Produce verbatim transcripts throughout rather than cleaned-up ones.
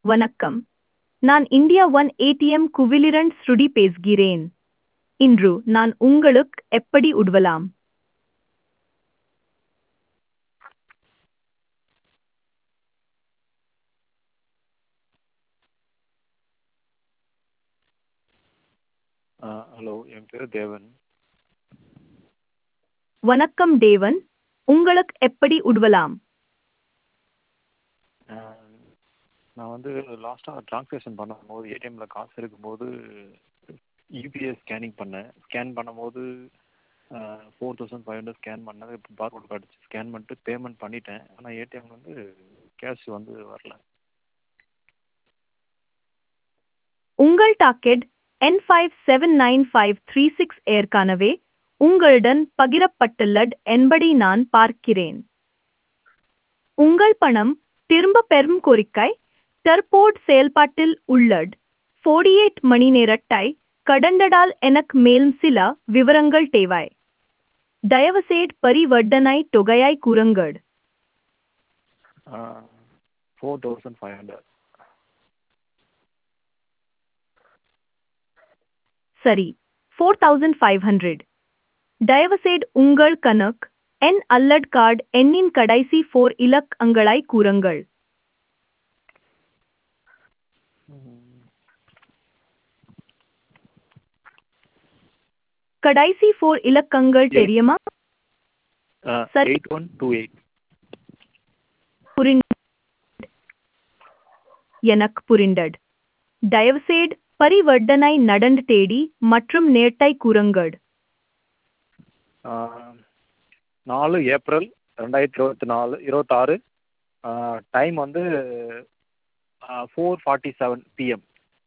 வணக்கம். நான் India one ATM குவிலிரண்ட் ஸ்ருடி பேசுகிறேன். இன்று நான் உங்களுக்கு எப்படி உதவலாம்? ஆ ஹலோ, என் பேர் தேவன். வணக்கம் தேவன், உங்களுக்கு எப்படி உதவலாம்? ஆ, நான் வந்து லாஸ்ட்டாக ட்ரான்சாக்ஷன் பண்ணும்போது ஏடிஎம்மில் காசு இருக்கும்போது யூபிஐ ஸ்கேனிங் பண்ணேன். ஸ்கேன் பண்ணும்போது four thousand five hundred scan பண்ணது. இப்போ பார்கோட் கார்டு ஸ்கேன் பண்ணிட்டு பேமெண்ட் பண்ணிட்டேன். ஆனால் ஏடிஎம் வந்து கேஷ் வந்து வரல. உங்கள் டாக்கெட் என் five seven nine five three six ஏற்கனவே உங்களுடன் பகிரப்பட்டுள்ளது என்பதை நான் பார்க்கிறேன். உங்கள் பணம் திரும்ப பெறும் கோரிக்கை தற்போது செயல்பாட்டில் உள்ளது. நாற்பத்தி எட்டு மணி நேரத்தை கடந்ததால் எனக்கு மேலும் சில விவரங்கள் தேவை. தயவுசெய்து பரிவர்த்தனை தொகையை கூறுங்கள். Four thousand five hundred. சரி, ஃபோர் தௌசண்ட் ஃபைவ் ஹண்ட்ரட். தயவுசெய்து உங்கள் கணக்கு எண் அல்லது கார்டு எண்ணின் கடைசி ஃபோர் இலக்கங்களை கூறுங்கள். கடைசி ஃபோர் இலக்கங்கள் தெரியுமா? சரி, எயிட் ஒன் டூ எயிட். புரிந்து எனக்கு புரிந்தது. தயவுசெய்து பரிவர்த்தனை நடந்த தேதி மற்றும் நேரத்தை கூறுங்கள். நாலு ஏப்ரல் ரெண்டாயிரத்தி இருபத்தி நாலு இருபத்தாறு. டைம் வந்து ஃபோர் ஃபார்ட்டி செவன் பிஎம்.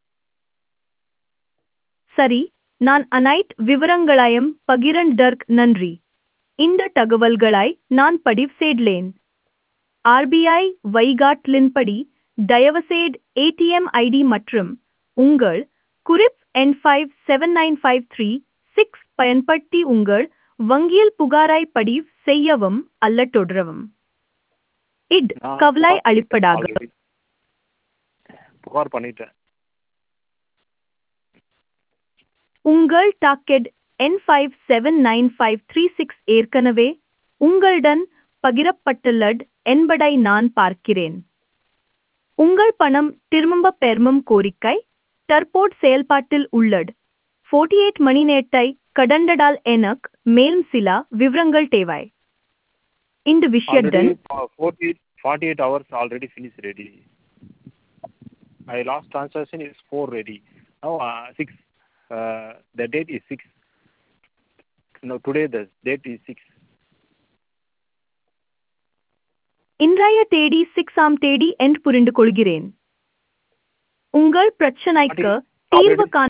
சரி, நான் அனைத்து விவரங்களையும் பகிர்ந்ததற்கு நன்றி. இந்த தகவல்களை நான் பதிவு செய்தேன். ஆர்பிஐ வழிகாட்டலின்படி தயவுசெய்து ஏடிஎம் ஐடி மற்றும் உங்கள் குறிப்பு எண் five seven nine five three six பயன்படுத்தி உங்கள் வங்கியில் புகாரை பதிவு செய்யவும் அல்லது தொடரவும். இது கவலை அளிப்பதாக. புகார் பண்ணிட்டேன். உங்கள் டாக்கெட் என் five seven nine five three six ஏற்கனவே உங்களுடன் பகிரப்பட்டுள்ளது என்பதை நான் பார்க்கிறேன். உங்கள் பணம் திரும்ப பெறும் கோரிக்கை தற்போது செயல்பாட்டில் உள்ளது. நாற்பத்தி எட்டு மணி நேரத்தை கடந்ததால் எனக்கு மேலும் சில விவரங்கள் தேவை. இந்த விஷயத்துடன் forty eight hours already finished ready. I last transaction is four ready. Now uh, six. Uh, the date is six. No, today the date is six. இன்றைய தேதி சிக்ஸாம் தேதி என்று புரிந்து கொள்கிறேன். உங்கள் பிரச்சனைக்கு தீர்வு காண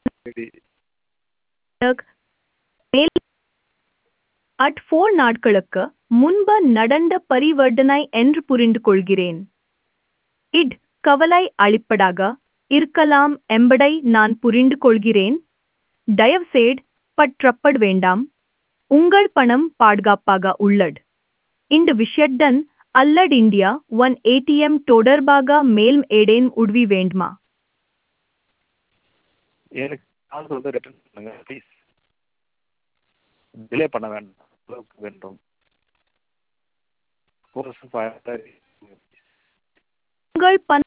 அட் ஃபோர் நாட்களுக்கு முன்பு நடந்த பரிவர்த்தனை என்று புரிந்து கொள்கிறேன். இட் கவலை அளிப்பதாக இருக்கலாம் என்பதை நான் புரிந்து கொள்கிறேன். தயவுசெய்து பற்றப்பட வேண்டாம். உங்கள் பணம் பாதுகாப்பாக உள்ளது. இந்த விஷயத்துடன் அல்லது இந்தியா ஒன் ஏடிஎம் தொடர்பாக மேலும் ஏதேனும் உதவி வேண்டுமா? எனக்கு காசு வந்து ரிட்டர்ன் பண்ணுங்க ப்ளீஸ். டிலே பண்ண வேண்டாம். வேண்டும் உங்கள் பணம்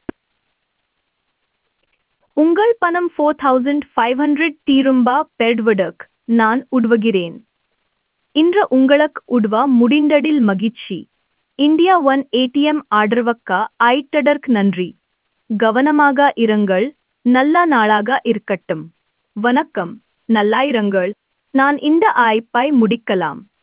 உங்கள் பணம் ஃபோர் தௌசண்ட் ஃபைவ் ஹண்ட்ரட் திரும்ப பெறுவதற்கு நான் உதவுகிறேன். இன்று உங்களுக்கு உதவ முடிந்ததில் மகிழ்ச்சி. இந்தியா ஒன் ஏடிஎம் ஆதரவுக்கு அழைத்ததற்கு நன்றி. கவனமாக இருங்கள். நல்ல நாளாக இருக்கட்டும். வணக்கம். நல்லாயிருங்கள். நான் இந்த அழைப்பை முடிக்கலாம்.